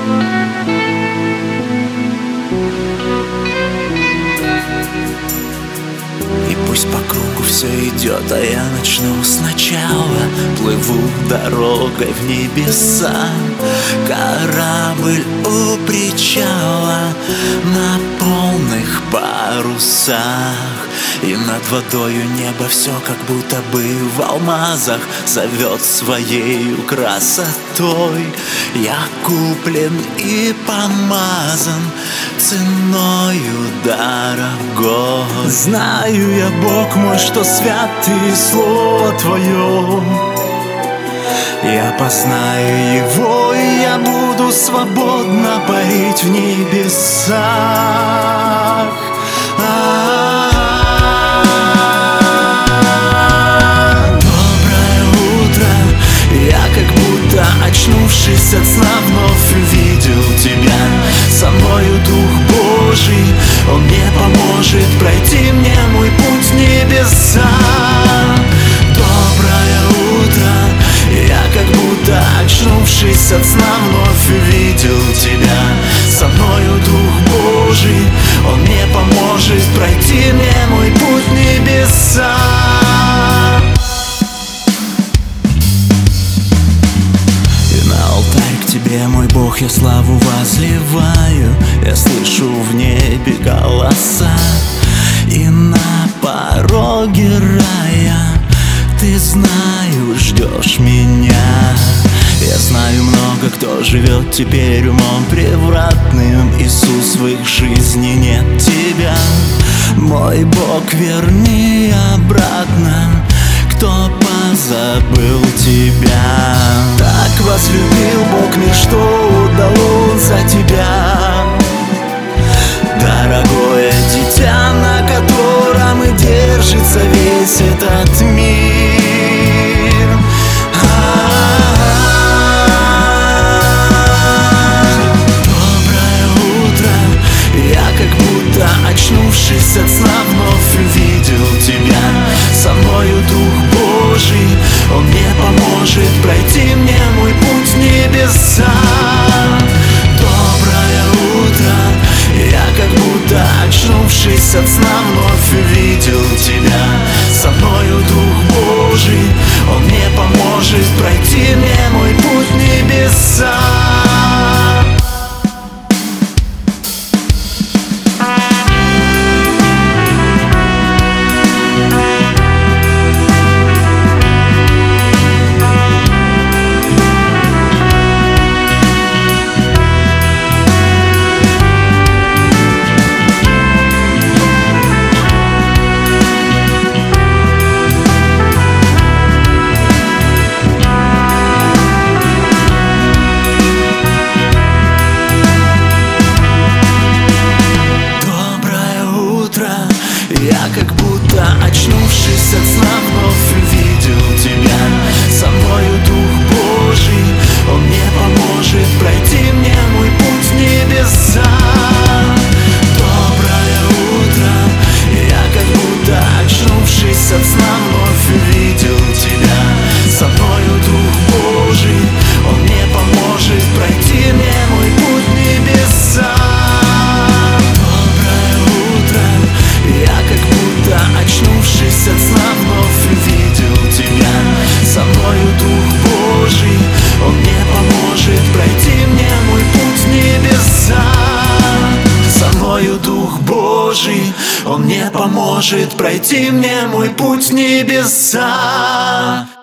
И пусть по кругу все идет, а я начну сначала. Плыву дорогой в небеса, корабль у причала на полных парусах. И над водою небо все как будто бы в алмазах зовет своей красотой. Я куплен и помазан ценою дорогой. Знаю я, Бог мой, что святый слово Твое. Я познаю его, и я буду свободно парить в небесах. Доброе утро, я как будто, очнувшись от сна, вновь увидел Тебя. Со мною Дух Божий, Он мне поможет пройти мне мой путь в небеса. Доброе утро, я как будто, очнувшись от сна, вновь увидел Тебя. Со мною Дух Божий, Он мне поможет пройти мне мой путь в небеса. И на алтарь к Тебе, мой Бог, я славу возливаю. Я слышу в небе голоса, и на пороге рая Ты, знаю, ждешь меня. Я знаю, много кто живет теперь умом превратным. Иисус, в их жизни нет Тебя. Мой Бог, верни обратно, кто позабыл Тебя. Так возлюбил Бог мир, что отдал Он за Тебя. Дорогое дитя, на котором и держится весь этот мир. Доброе утро, я как будто, очнувшись от сна, вновь увидел Тебя. Со мною Дух Божий, Он мне поможет пройти мне мой путь в небеса. Доброе утро, я как будто, очнувшись от сна, вновь увидел Тебя. Со мною Дух Божий, Он мне поможет пройти мне мой путь в небеса. Я как будто, очнувшись от сна, вновь увидел Тебя. Со мною Дух Божий, Он мне поможет пройти мне мой путь в небеса. Доброе утро, я как будто, очнувшись от сна, вновь увидел Тебя. Со мною Дух Божий, Он мне поможет пройти мне мой путь в небеса. Я как будто, очнувшись от сна, вновь увидел Тебя. Со мною Дух Божий, Он мне поможет пройти мне мой путь в небеса. Со мною Дух Божий, Он мне поможет пройти мне мой путь в небеса.